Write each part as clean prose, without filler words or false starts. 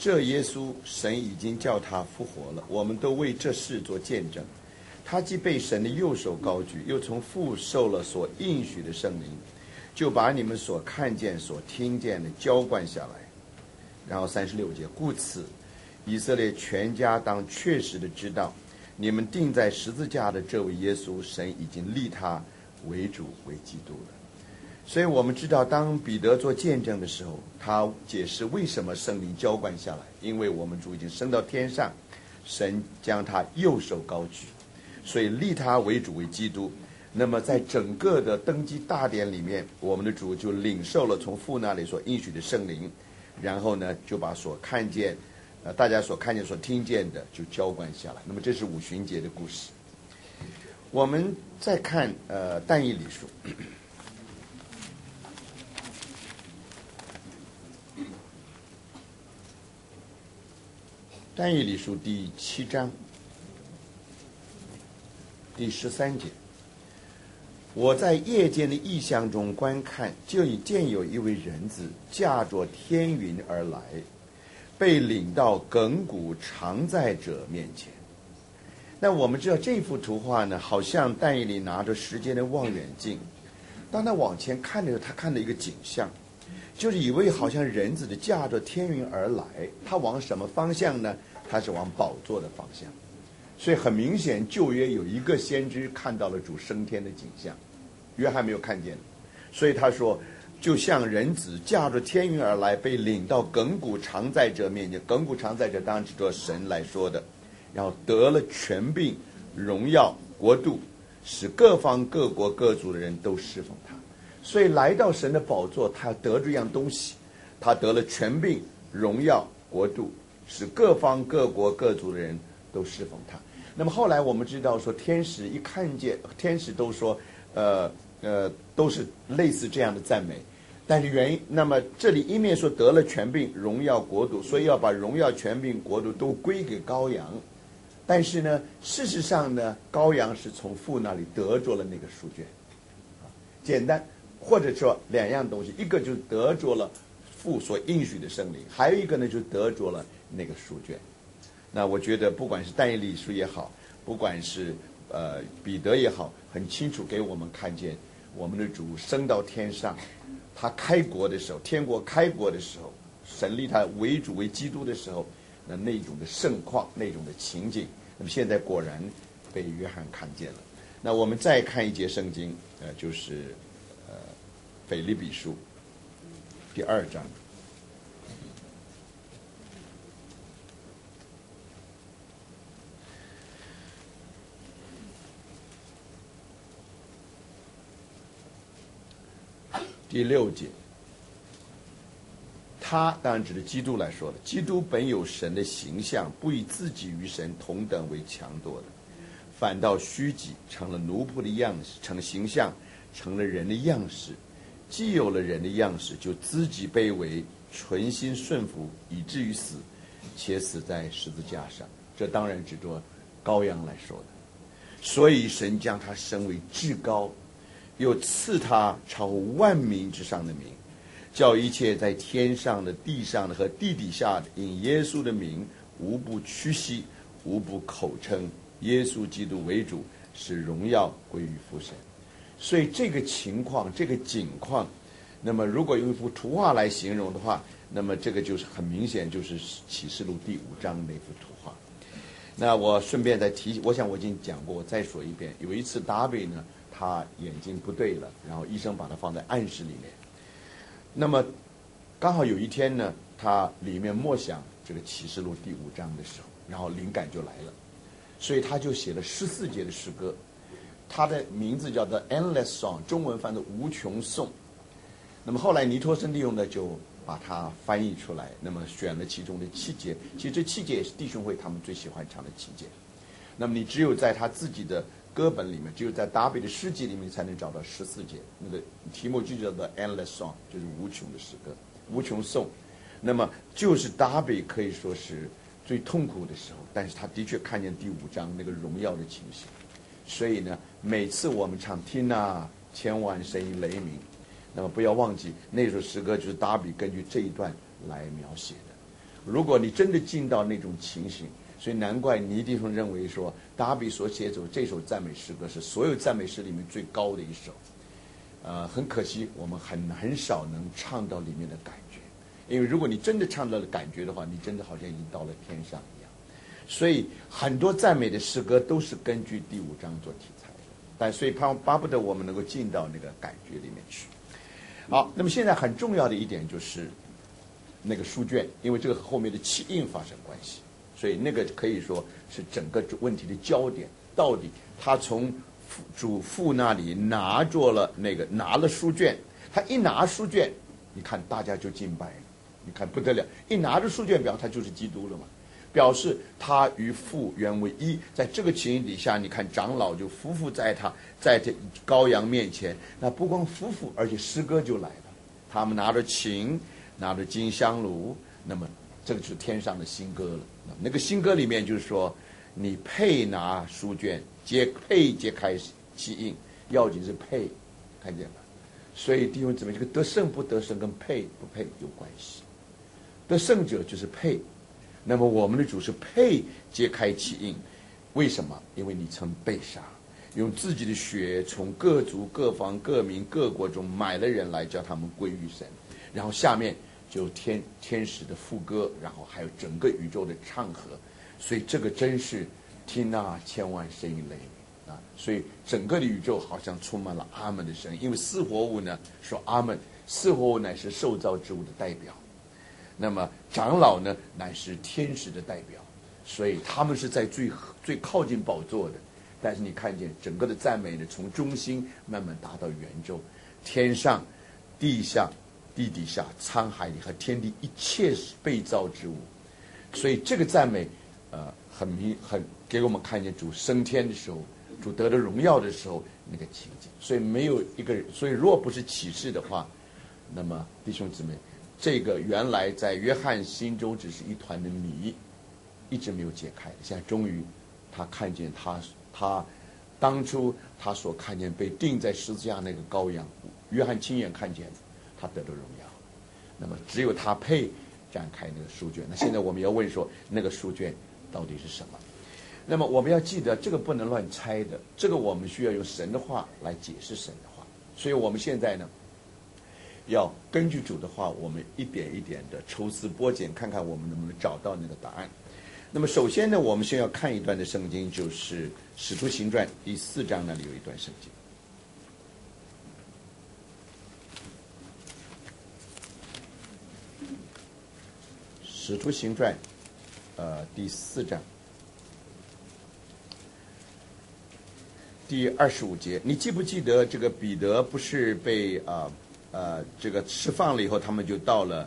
这耶稣神已经叫他复活了，我们都为这事做见证。他既被神的右手高举，又从父受了所应许的圣灵，就把你们所看见所听见的浇灌下来。然后36节，故此以色列全家当确实的知道，你们钉在十字架的这位耶稣，神已经立他为主为基督了。所以我们知道，当彼得做见证的时候，他解释为什么圣灵浇灌下来，因为我们主已经升到天上，神将他右手高举，所以立他为主为基督。那么在整个的登基大典里面，我们的主就领受了从父那里所应许的圣灵，然后呢就把所看见大家所看见所听见的就浇灌下来。那么这是五旬节的故事。我们再看但以理书，但以理书第7章第13节，我在夜间的异象中观看，就已见有一位人子驾着天云而来，被领到亘古常在者面前。那我们知道这幅图画呢，好像但以理拿着时间的望远镜，当他往前看的时候，他看到一个景象，就是以为好像人子的驾着天云而来，他往什么方向呢？他是往宝座的方向。所以很明显，旧约有一个先知看到了主升天的景象，约翰没有看见，所以他说就像人子驾着天云而来，被领到亘古常在者面前。亘古常在者当然指着神来说的，然后得了权柄、荣耀、国度，使各方各国各族的人都侍奉他。所以来到神的宝座，他得这样东西，他得了权柄、荣耀、国度，使各方各国各族的人都侍奉他。那么后来我们知道说，天使一看见，天使都说都是类似这样的赞美。但是原因，那么这里一面说得了权柄、荣耀、国度，所以要把荣耀、权柄、国度都归给羔羊。但是呢，事实上呢，羔羊是从父那里得着了那个书卷。简单，或者说两样东西，一个就是得着了父所应许的圣灵，还有一个呢就是得着了那个书卷。那我觉得不管是但以理书也好，不管是彼得也好，很清楚给我们看见我们的主升到天上，他开国的时候，天国开国的时候，神立他为主为基督的时候，那种的盛况，那种的情景，那么现在果然被约翰看见了。那我们再看一节圣经，就是腓立比书第2章。第6节，他当然指的基督来说的，基督本有神的形象，不以自己与神同等为强夺的，反倒虚己，成了奴仆的样式，成了形象，成了人的样式。既有了人的样式，就自己卑微，存心顺服，以至于死，且死在十字架上。这当然指着羔羊来说的。所以神将他升为至高，又赐他超乎万民之上的名，叫一切在天上的、地上的和地底下的，因耶稣的名，无不屈膝，无不口称耶稣基督为主，使荣耀归于父神。所以这个情况，这个景况，那么如果用一幅图画来形容的话，那么这个就是很明显，就是启示录第5章那幅图画。那我顺便再提，我想我已经讲过，我再说一遍。有一次达比呢，他眼睛不对了，然后医生把他放在暗室里面。那么刚好有一天呢，他里面默想这个启示录第5章的时候，然后灵感就来了，所以他就写了14节的诗歌，他的名字叫做 Endless Song， 中文翻的无穷颂。那么后来尼托生利用呢，就把它翻译出来，那么选了其中的7节，其实这7节也是弟兄会他们最喜欢唱的7节。那么你只有在他自己的歌本里面，只有在达比的诗集里面才能找到14节，那个题目就叫做 Endless Song， 就是无穷的诗歌，无穷颂。那么就是达比可以说是最痛苦的时候，但是他的确看见第5章那个荣耀的情形。所以呢，每次我们唱听啊，千万声音雷鸣，那么不要忘记那首诗歌就是达比根据这一段来描写的。 如果你真的进到那种情形，所以难怪倪弟兄认为说，达比所写这首赞美诗歌是所有赞美诗里面最高的一首。很可惜，我们很少能唱到里面的感觉，因为如果你真的唱到了感觉的话，你真的好像已经到了天上一样。所以很多赞美的诗歌都是根据第5章做题材的，但所以巴不得我们能够进到那个感觉里面去。好，那么现在很重要的一点就是那个书卷，因为这个和后面的契印发生关系，所以那个可以说是整个问题的焦点。到底他从主父那里拿了书卷，他一拿书卷，你看大家就敬拜了，你看不得了，一拿着书卷表他就是基督了嘛，表示他与父原为一。在这个情形底下，你看长老就匍匐在这羔羊面前，那不光匍匐，而且诗歌就来了，他们拿着琴，拿着金香炉，那么这个就是天上的新歌了。那个新歌里面就是说，你配拿书卷，配揭开契印，要紧是配，看见吗？所以弟兄姊妹，这个得胜不得胜跟配不配有关系。得胜者就是配，那么我们的主是配揭开契印，为什么？因为你曾被杀，用自己的血从各族各方各民各国中买了人来，叫他们归于神。然后下面就天使的副歌，然后还有整个宇宙的唱和，所以这个真是听那千万声音雷鸣啊！所以整个的宇宙好像充满了阿门的声音，因为四活物呢说阿门，四活物乃是受造之物的代表，那么长老呢乃是天使的代表，所以他们是在最靠近宝座的。但是你看见整个的赞美呢，从中心慢慢达到圆周，天上、地下、地底下、沧海里和天地一切被造之物，所以这个赞美，很给我们看见主升天的时候，主得了荣耀的时候那个情景。所以没有一个人，所以若不是启示的话，那么弟兄姊妹，这个原来在约翰心中只是一团的谜，一直没有解开。现在终于他看见他当初他所看见被钉在十字架那个羔羊，约翰亲眼看见他得了荣耀，那么只有他配展开那个书卷。那现在我们要问说，那个书卷到底是什么？那么我们要记得，这个不能乱猜的，这个我们需要用神的话来解释神的话。所以我们现在呢，要根据主的话，我们一点一点的抽丝剥茧，看看我们能不能找到那个答案。那么首先呢，我们先要看一段的圣经，就是《使徒行传》第4章那里有一段圣经。《使徒行传》第4章第25节，你记不记得这个彼得不是被这个释放了以后，他们就到了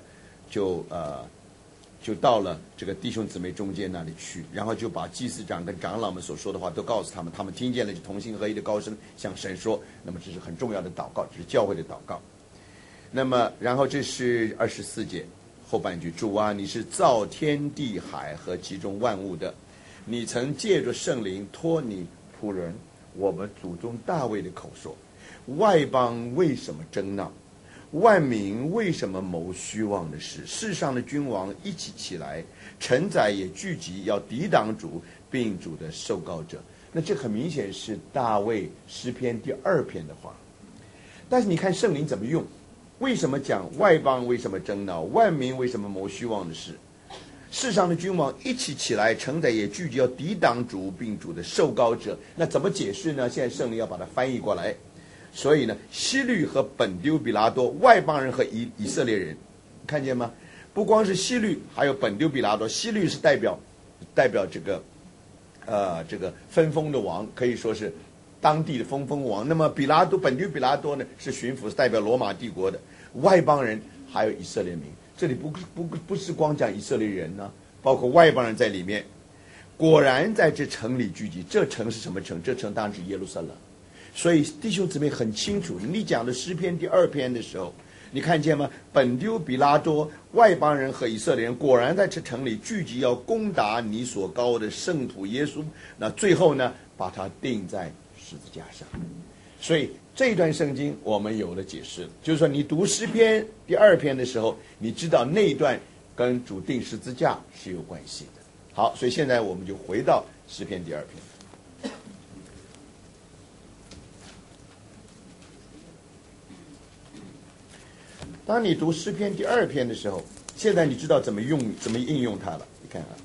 这个弟兄姊妹中间那里去，然后就把祭司长跟长老们所说的话都告诉他们，他们听见了就同心合一的高声向神说。那么这是很重要的祷告，这是教会的祷告。那么然后这是24节后半句，主啊，你是造天地海和其中万物的，你曾借着圣灵托你仆人我们祖宗大卫的口说，外邦为什么争闹，万民为什么谋虚妄的事？世上的君王一起起来，臣宰也聚集，要抵挡主，并主的受膏者。那这很明显是大卫诗篇第2篇的话。但是你看圣灵怎么用？为什么讲外邦为什么争闹，万民为什么谋虚妄的事？世上的君王一起起来，臣宰也聚集，要抵挡主，并主的受膏者。那怎么解释呢？现在圣灵要把它翻译过来。所以呢，希律和本丢比拉多，外邦人和以色列人，看见吗？不光是希律，还有本丢比拉多。希律是代表这个分封的王，可以说是当地的分封王。那么本丢比拉多呢是巡抚，是代表罗马帝国的。外邦人还有以色列民，这里不是光讲以色列人呢，包括外邦人在里面。果然在这城里聚集，这城是什么城？这城当然是耶路撒冷。所以弟兄姊妹很清楚，你讲的诗篇第2篇的时候，你看见吗？本丢比拉多，外邦人和以色列人果然在这城里聚集，要攻打你所膏的圣徒耶稣。那最后呢，把他钉在十字架上。所以这一段圣经我们有了解释，就是说你读诗篇第2篇的时候，你知道那一段跟主钉十字架是有关系的。好，所以现在我们就回到诗篇第2篇。当你读诗篇第2篇的时候，现在你知道怎么应用它了。你看啊，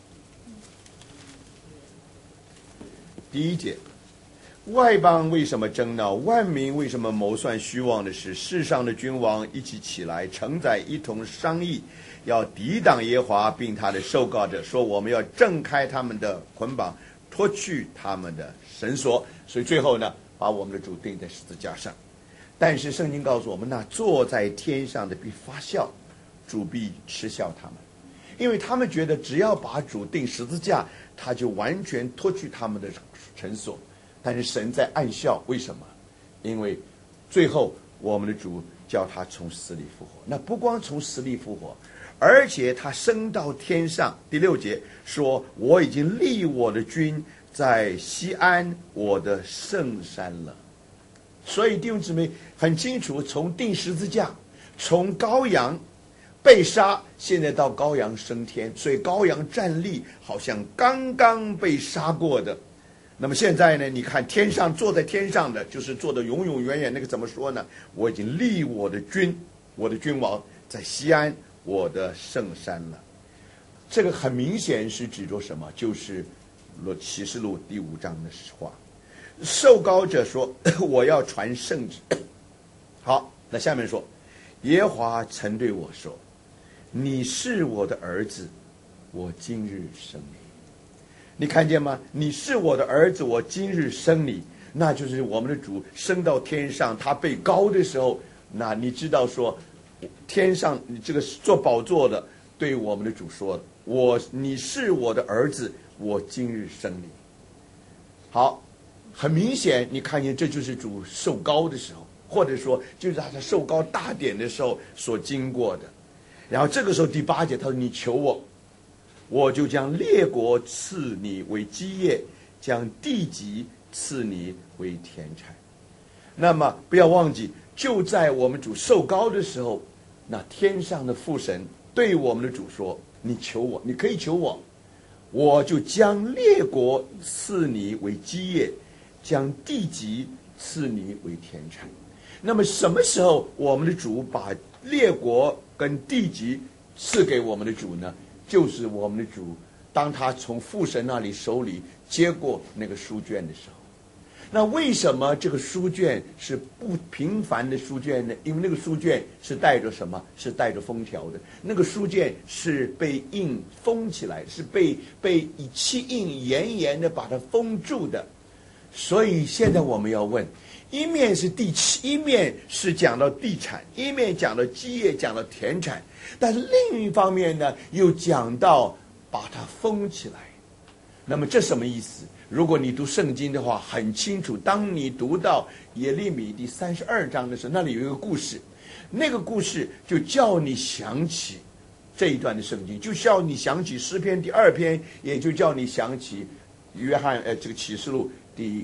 第1节，外邦为什么争闹？万民为什么谋算虚妄的事？世上的君王一起起来，承载一同商议，要抵挡耶和华，并他的受膏者，说我们要挣开他们的捆绑，脱去他们的绳索。所以最后呢，把我们的主钉在十字架上。但是圣经告诉我们，那坐在天上的必发笑，主必嗤笑他们，因为他们觉得只要把主钉十字架，他就完全脱去他们的绳索。但是神在暗笑，为什么？因为最后我们的主叫他从死里复活。那不光从死里复活，而且他升到天上。第6节说，我已经立我的君在西安我的圣山了。所以弟兄姊妹很清楚，从钉十字架，从羔羊被杀，现在到羔羊升天，所以羔羊站立好像刚刚被杀过的。那么现在呢，你看天上坐在天上的，就是坐的永永远远，那个怎么说呢？我已经立我的君，我的君王在西安我的圣山了。这个很明显是指着什么？就是启示录第5章的话，受膏者说我要传圣旨。好，那下面说，耶和华曾对我说，你是我的儿子，我今日生你。你看见吗？你是我的儿子，我今日生你。那就是我们的主升到天上，他被膏的时候，那你知道说，天上这个做宝座的对我们的主说，你是我的儿子，我今日生你。好，很明显你看见这就是主受膏的时候，或者说就是他在受膏大典的时候所经过的。然后这个时候第8节他说，你求我，我就将列国赐你为基业，将地级赐你为田产。那么不要忘记，就在我们主受膏的时候，那天上的父神对我们的主说，你求我，你可以求我，我就将列国赐你为基业，将地级赐你为田产。那么什么时候我们的主把列国跟地级赐给我们的主呢？就是我们的主当他从父神那里手里接过那个书卷的时候。那为什么这个书卷是不平凡的书卷呢？因为那个书卷是带着什么？是带着封条的。那个书卷是被印封起来，是被以漆印严严的把它封住的。所以现在我们要问，一面是地契，一面是讲到地产，一面讲到基业，讲到田产，但是另一方面呢，又讲到把它封起来。那么这什么意思？如果你读圣经的话，很清楚。当你读到耶利米第32章的时候，那里有一个故事，那个故事就叫你想起这一段的圣经，就叫你想起诗篇第2篇，也就叫你想起这个启示录第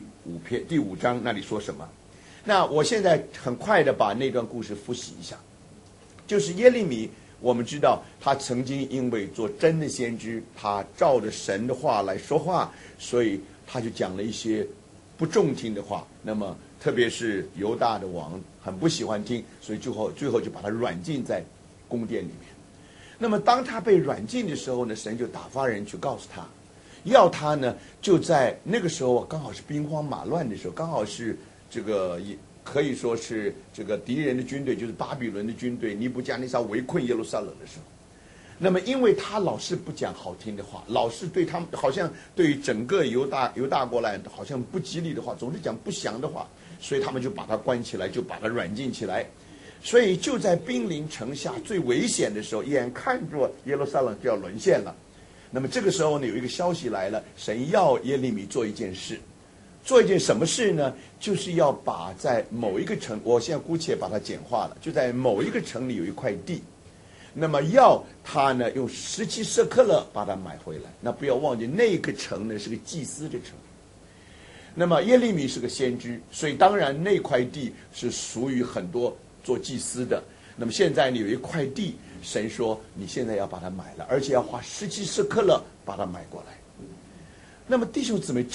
5章那里说什么。那我现在很快的把那段故事复习一下。就是耶利米，我们知道他曾经因为做真的先知，他照着神的话来说话，所以他就讲了一些不中听的话。那么特别是犹大的王很不喜欢听，所以最后就把他软禁在宫殿里面。那么当他被软禁的时候呢，神就打发人去告诉他，要他呢就在那个时候刚好是兵荒马乱的时候，刚好是这个也可以说是这个敌人的军队，就是巴比伦的军队尼布加尼撒围困耶路撒冷的时候。那么因为他老是不讲好听的话，老是对他们好像对整个犹大国来好像不吉利的话，总是讲不祥的话，所以他们就把他关起来，就把他软禁起来。所以就在兵临城下最危险的时候，眼看着耶路撒冷就要沦陷了。那么这个时候呢，有一个消息来了，神要耶利米做一件事。做一件什么事呢？就是要把在某一个城，我现在姑且把它简化了，就在某一个城里有一块地，那么要他呢用17舍客勒把它买回来。那不要忘记，那个城呢是个祭司的城。那么耶利米是个先知，所以当然那块地是属于很多做祭司的。 那么现在你有一块地，神说你现在要把它买了，而且要花17舍客勒把它买过来。那么弟兄姊妹，